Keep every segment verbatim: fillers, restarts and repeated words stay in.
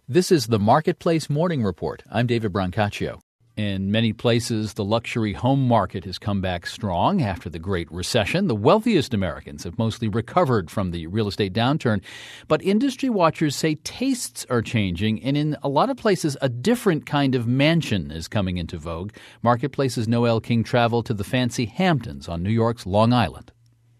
This is the Marketplace Morning Report. I'm David Brancaccio. In many places, the luxury home market has come back strong after the Great Recession. The wealthiest Americans have mostly recovered from the real estate downturn. But industry watchers say tastes are changing, and in a lot of places, a different kind of mansion is coming into vogue. Marketplace's Noel King traveled to the fancy Hamptons on New York's Long Island.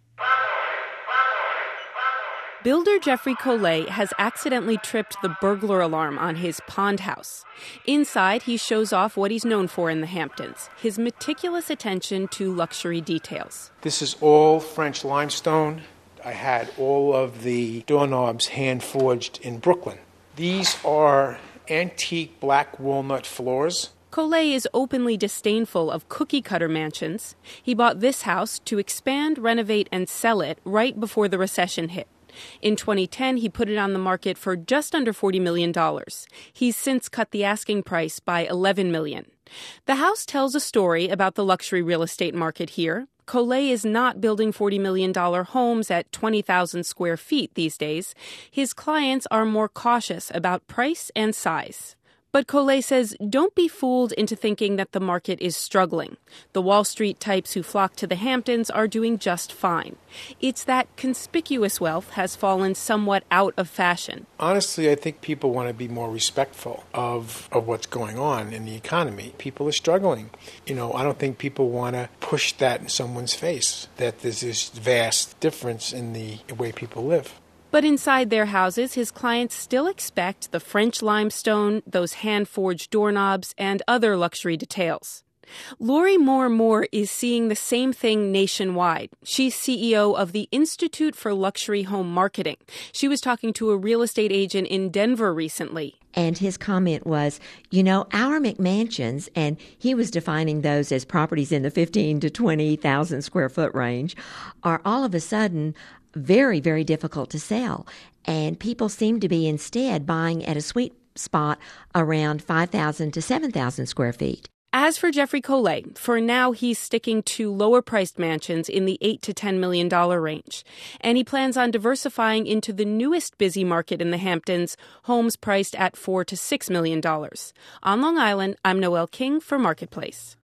Builder Jeffrey Collet has accidentally tripped the burglar alarm on his pond house. Inside, he shows off what he's known for in the Hamptons, his meticulous attention to luxury details. This is all French limestone. I had all of the doorknobs hand-forged in Brooklyn. These are antique black walnut floors. Collet is openly disdainful of cookie-cutter mansions. He bought this house to expand, renovate, and sell it right before the recession hit. In twenty ten, he put it on the market for just under forty million dollars. He's since cut the asking price by eleven million dollars. The house tells a story about the luxury real estate market here. Collet is not building forty million dollars homes at twenty thousand square feet these days. His clients are more cautious about price and size. But Collet says don't be fooled into thinking that the market is struggling. The Wall Street types who flock to the Hamptons are doing just fine. It's that conspicuous wealth has fallen somewhat out of fashion. Honestly, I think people want to be more respectful of, of what's going on in the economy. People are struggling. You know, I don't think people want to push that in someone's face, that there's this vast difference in the way people live. But inside their houses, his clients still expect the French limestone, those hand-forged doorknobs, and other luxury details. Lori Moore Moore is seeing the same thing nationwide. She's C E O of the Institute for Luxury Home Marketing. She was talking to a real estate agent in Denver recently. And his comment was, you know, our McMansions, and he was defining those as properties in the fifteen to twenty thousand square foot range, are all of a sudden very, very difficult to sell. And people seem to be instead buying at a sweet spot around five thousand to seven thousand square feet. As for Jeffrey Collet, for now he's sticking to lower-priced mansions in the eight to ten million dollars range. And he plans on diversifying into the newest busy market in the Hamptons, homes priced at four to six million dollars. On Long Island, I'm Noel King for Marketplace.